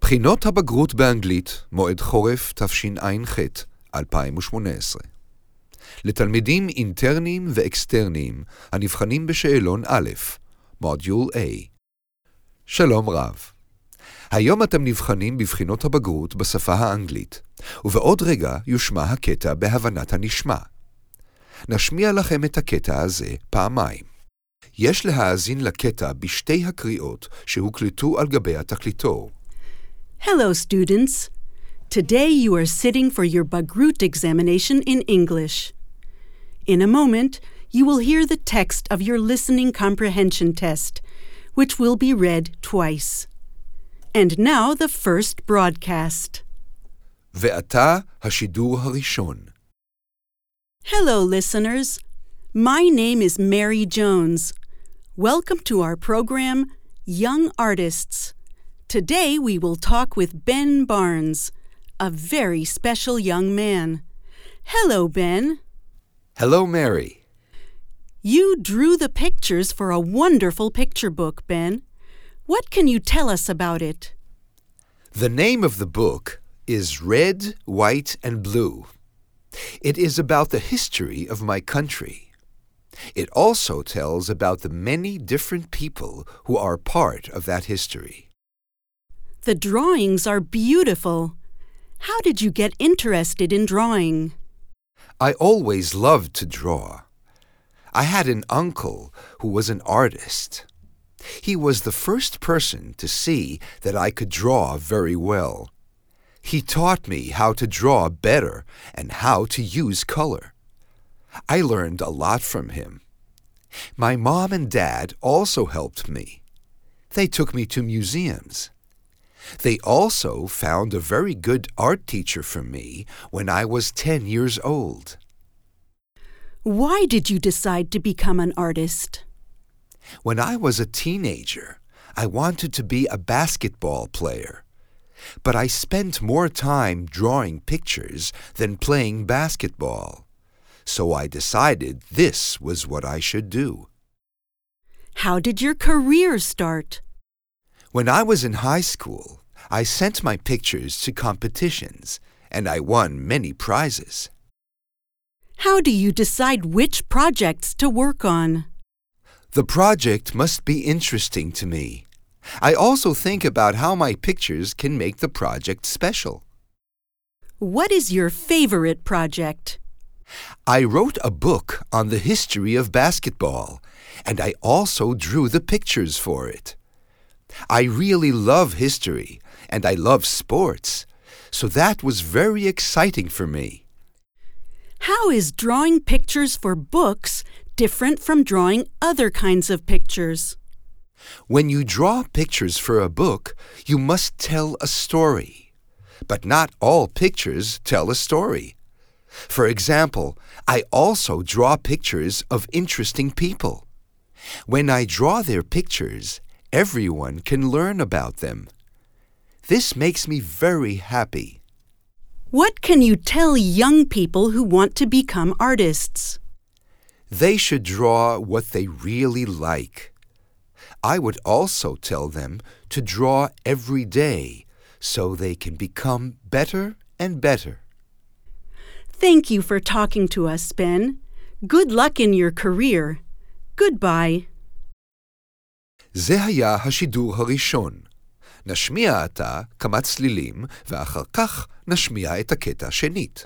בחינות הבגרות באנגלית, מועד חורף תשע"ח, 2018. לתלמידים אינטרניים ואקסטרניים הנבחנים בשאלון א', מודיול A. שלום רב. היום אתם נבחנים בבחינות הבגרות בשפה האנגלית, ובעוד רגע יושמע הקטע בהבנת הנשמע. נשמיע לכם את הקטע הזה פעמיים. יש להאזין לקטע בשתי הקריאות שהוקלטו על גבי התקליטור. Hello, students. Today you are sitting for your Bagrut examination in English. In a moment, you will hear the text of your listening comprehension test, which will be read twice. And now the first broadcast. ועתה השידור הראשון. Hello, listeners. My name is Mary Jones. Welcome to our program, Young Artists. Today we will talk with Ben Barnes, a very special young man. Hello, Ben. Hello, Mary. You drew the pictures for a wonderful picture book, Ben. What can you tell us about it? The name of the book is Red, White, and Blue. It is about the history of my country. It also tells about the many different people who are part of that history. The drawings are beautiful. How did you get interested in drawing? I always loved to draw. I had an uncle who was an artist. He was the first person to see that I could draw very well. He taught me how to draw better and how to use color. I learned a lot from him. My mom and dad also helped me. They took me to museums. They also found a very good art teacher for me when I was 10 years old. Why did you decide to become an artist? When I was a teenager, I wanted to be a basketball player. But I spent more time drawing pictures than playing basketball. So I decided this was what I should do. How did your career start? When I was in high school, I sent my pictures to competitions, and I won many prizes. How do you decide which projects to work on? The project must be interesting to me. I also think about how my pictures can make the project special. What is your favorite project? I wrote a book on the history of basketball, and I also drew the pictures for it. I really love history, and I love sports, so that was very exciting for me. How is drawing pictures for books different from drawing other kinds of pictures? When you draw pictures for a book, you must tell a story. But not all pictures tell a story. For example, I also draw pictures of interesting people. When I draw their pictures, everyone can learn about them. This makes me very happy. What can you tell young people who want to become artists? They should draw what they really like. I would also tell them to draw every day so they can become better and better. Thank you for talking to us, Ben. Good luck in your career. Goodbye. זה היה השידור הראשון. נשמיע עתה כמה צלילים, ואחר כך נשמיע את הקטע שנית.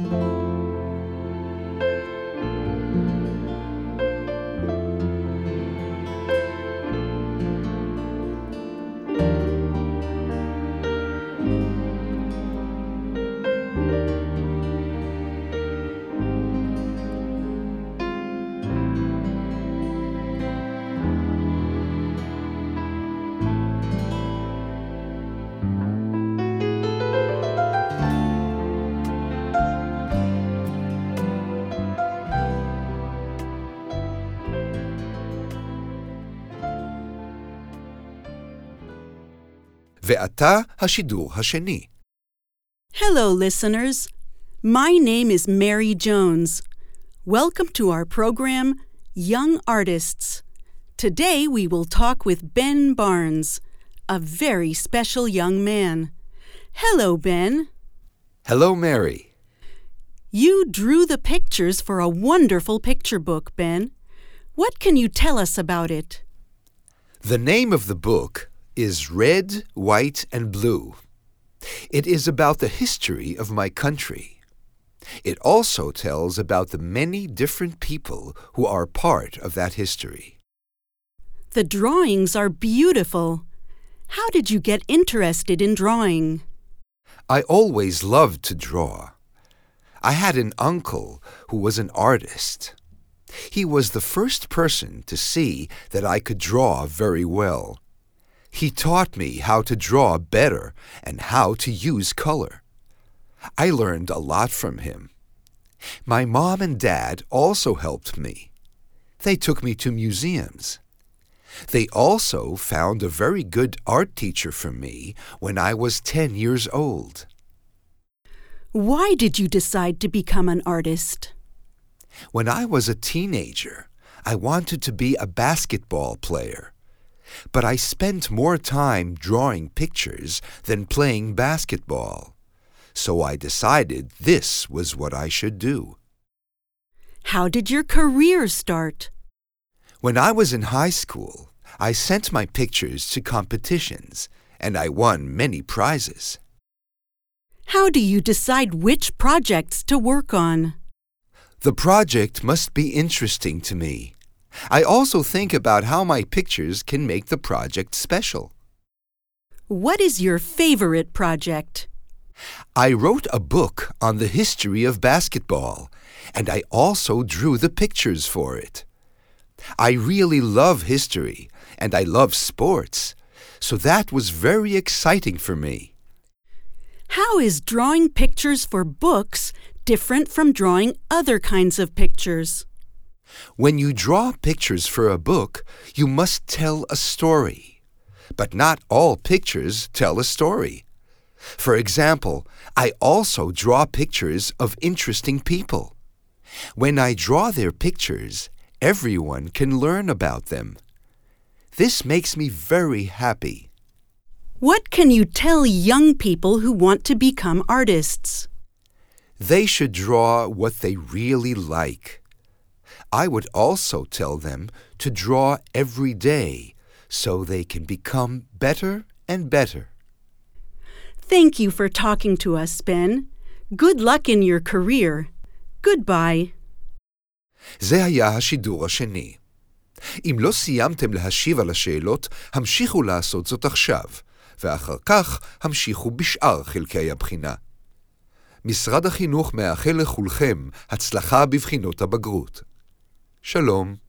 ועתה השידור השני. Hello, listeners. My name is Mary Jones. Welcome to our program, Young Artists. Today we will talk with Ben Barnes, a very special young man. Hello, Ben. Hello, Mary. You drew the pictures for a wonderful picture book, Ben. What can you tell us about it? The name of the book is Red, White, and Blue. It is about the history of my country. It also tells about the many different people who are part of that history. The drawings are beautiful. How did you get interested in drawing? I always loved to draw. I had an uncle who was an artist. He was the first person to see that I could draw very well. He taught me how to draw better and how to use color. I learned a lot from him. My mom and dad also helped me. They took me to museums. They also found a very good art teacher for me when I was 10 years old. Why did you decide to become an artist? When I was a teenager, I wanted to be a basketball player. But I spent more time drawing pictures than playing basketball. So I decided this was what I should do. How did your career start? When I was in high school, I sent my pictures to competitions, and I won many prizes. How do you decide which projects to work on? The project must be interesting to me. I also think about how my pictures can make the project special. What is your favorite project? I wrote a book on the history of basketball, and I also drew the pictures for it. I really love history, and I love sports, so that was very exciting for me. How is drawing pictures for books different from drawing other kinds of pictures? When you draw pictures for a book, you must tell a story. But not all pictures tell a story. For example, I also draw pictures of interesting people. When I draw their pictures, everyone can learn about them. This makes me very happy. What can you tell young people who want to become artists? They should draw what they really like. I would also tell them to draw every day so they can become better and better. Thank you for talking to us, Ben. Good luck in your career. Goodbye. זה היה השידור השני. אם לא סיימתם להשיב על השאלות, המשיכו לעשות זאת עכשיו, ואחר כך המשיכו בשאר חלקי הבחינה. משרד החינוך מאחל לכולכם הצלחה בבחינות הבגרות. שלום.